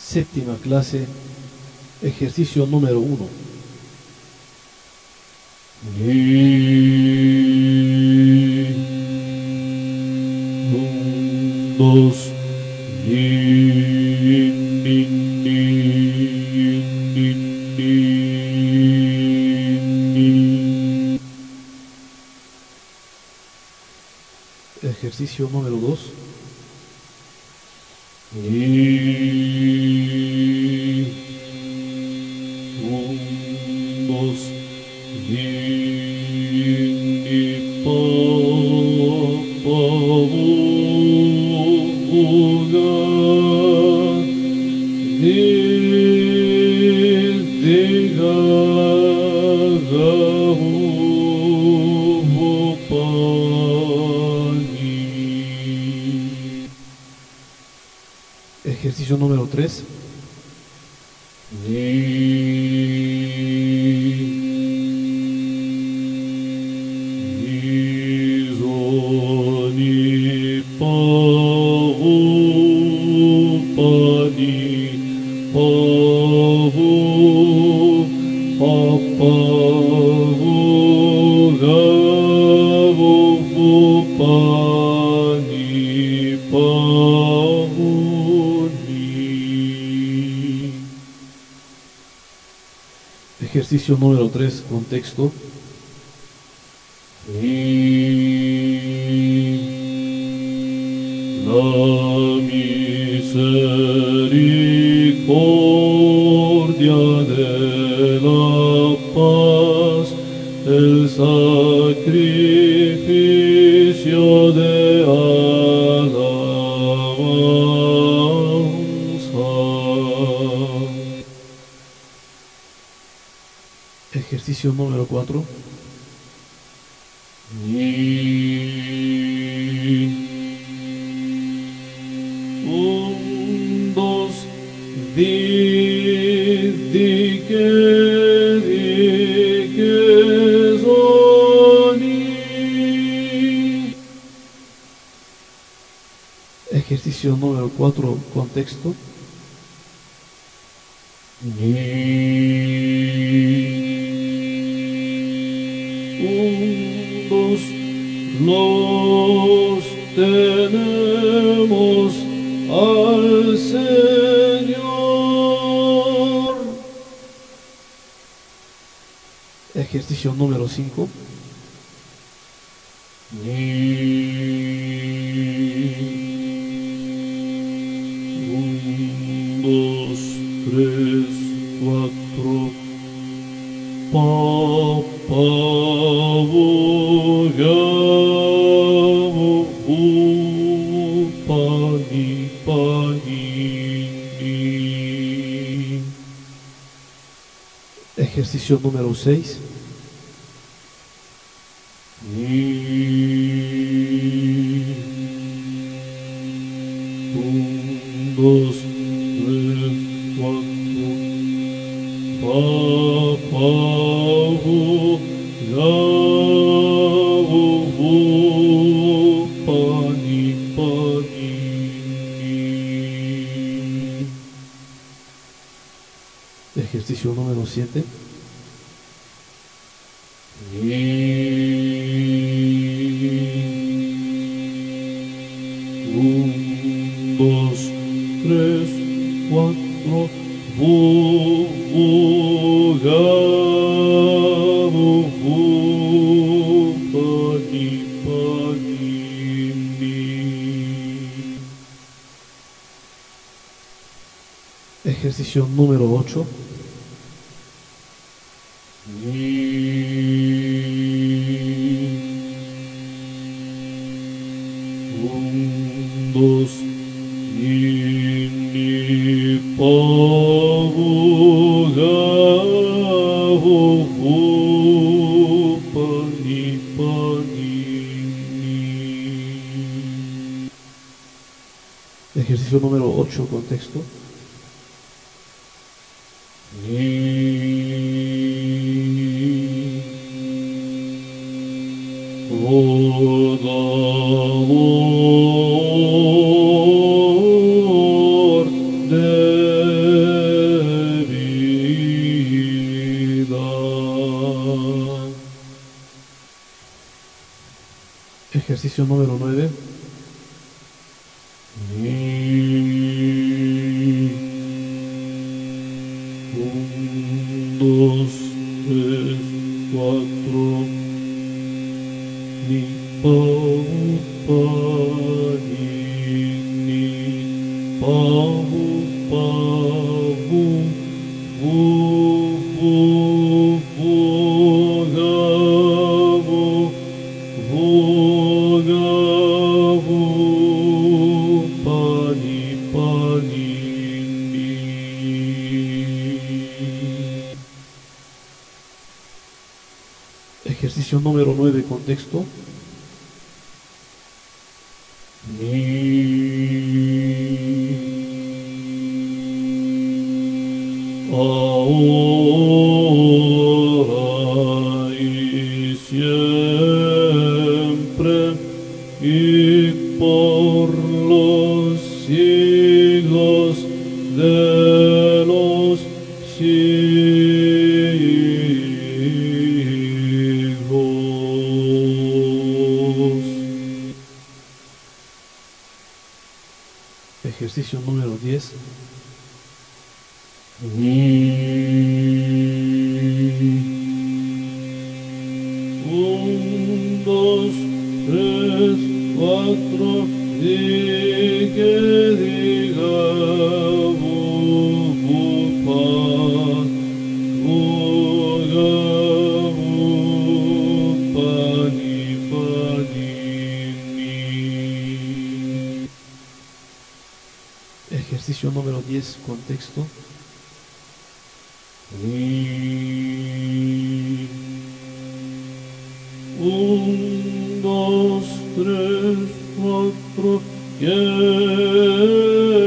Séptima clase, ejercicio número 1. Un, dos, ejercicio número 2. Un, dos, ejercicio número 3. Ejercicio número 3, contexto. La misericordia de la paz, el sacrificio de alabanza. Ejercicio número 4. Un, dos, soni. Ejercicio número 4, contexto. Los tenemos al Señor. Ejercicio número 5. Un, dos, tres, cuatro. Ejercicio número 6. Un, dos, tres, cuatro. Ejercicio número 7. Un, dos, tres, cuatro. Ejercicio número 8. Un, dos, ejercicio número 8, contexto. Dador de Ejercicio número 9. Un, dos, tres, cuatro. Ni, pa, pa, ni, pa, pa, bu, bu, bu, bu, ga, bu, ga, bu, pa, ni, ni. Ejercicio número 9, contexto. Ahora y siempre y por los siglos de los siglos. Ejercicio número 10. Un, dos, tres, cuatro, di que diga, bu, bu, pa, bu, ga, bu, pa, ni, ni. Ejercicio número 10, contexto. Un, 2, 3, 4, quiere, bu, bu, pa, bu, ga, bu, pa, ni, ni. Ejercicio número 11, contexto. Un, dos, tres, cuatro, quiere, bu, bu, pa, bu, ga, bu, pa, ni, ni. Ejercicio número 12, contexto. Un, dos, tres, cuatro, quiere, bu, bu, pa, bu, ga, bu, pa, ni, ni. Ejercicio número 13,